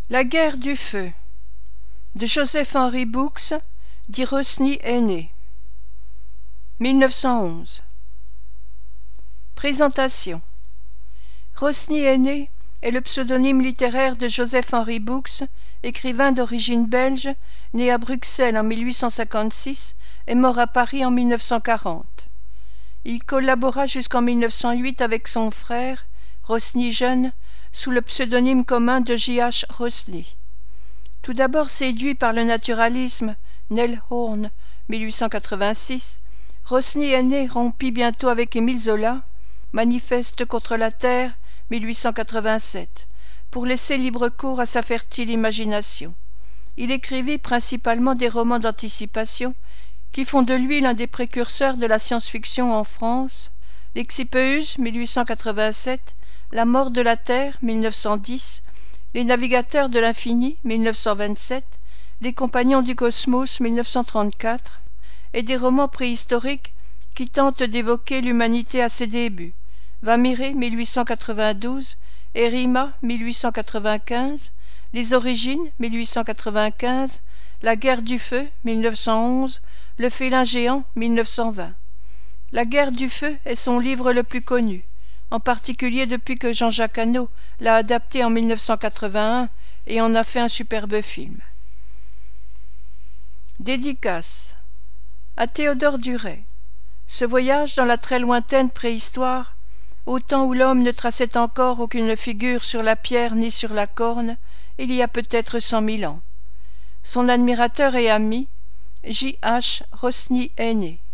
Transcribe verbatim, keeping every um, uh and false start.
La guerre du feu de Joseph-Henri Boux, dit Rosny aîné. mille neuf cent onze. Présentation. Rosny aîné est le pseudonyme littéraire de Joseph-Henri Boux, écrivain d'origine belge, né à Bruxelles en mille huit cent cinquante-six et mort à Paris en mille neuf cent quarante. Il collabora jusqu'en mille neuf cent huit avec son frère, Rosny jeune, sous le pseudonyme commun de J H Rosny. Tout d'abord séduit par le naturalisme, Nell Horn, mille huit cent quatre-vingt-six, Rosny aîné rompit bientôt avec Émile Zola, Manifeste contre la Terre, mille huit cent quatre-vingt-sept, pour laisser libre cours à sa fertile imagination. Il écrivit principalement des romans d'anticipation qui font de lui l'un des précurseurs de la science-fiction en France, L'Exipéus, mille huit cent quatre-vingt-sept, La mort de la Terre, mille neuf cent dix, Les navigateurs de l'infini, mille neuf cent vingt-sept, Les compagnons du cosmos, mille neuf cent trente-quatre, et des romans préhistoriques qui tentent d'évoquer l'humanité à ses débuts, Vamiré, mille huit cent quatre-vingt-douze, Erima, mille huit cent quatre-vingt-quinze, Les origines, mille huit cent quatre-vingt-quinze, La guerre du feu, mille neuf cent onze, Le félin géant, mille neuf cent vingt. La guerre du feu est son livre le plus connu, en particulier depuis que Jean-Jacques Hano l'a adapté en mille neuf cent quatre-vingt-un et en a fait un superbe film. Dédicace à Théodore Duret. Ce voyage dans la très lointaine préhistoire, au temps où l'homme ne traçait encore aucune figure sur la pierre ni sur la corne, il y a peut-être cent mille ans. Son admirateur et ami, J H Rosny aîné.